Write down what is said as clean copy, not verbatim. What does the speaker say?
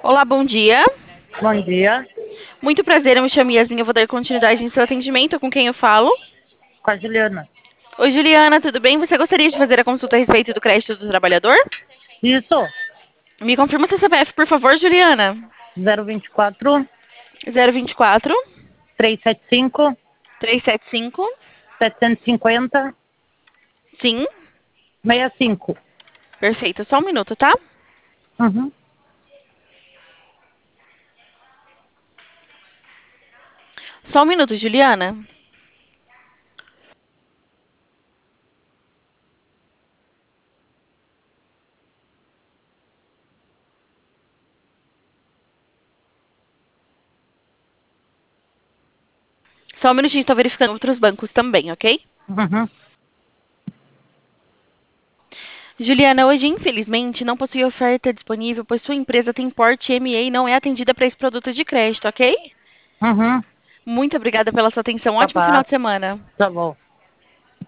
Olá, bom dia. Bom dia, Muito prazer, eu me chamo Yasmin, eu vou dar continuidade em seu atendimento. Com quem eu falo? com a Juliana. Oi, Juliana, tudo bem? Você gostaria de fazer a consulta a respeito do crédito do trabalhador? Isso, Me confirma seu CPF, por favor, Juliana. 024 024 375 375. 750 Sim, 65. perfeito. Só um minuto, tá? Uhum. Só um minuto, Juliana. Só um minutinho, estou verificando outros bancos também, ok? Uhum. Juliana, hoje, infelizmente, não possui oferta disponível, pois sua empresa tem porte MA e não é atendida para esse produto de crédito, ok? Uhum. Muito obrigada pela sua atenção. Tá Ótimo final bom, de semana. tá bom.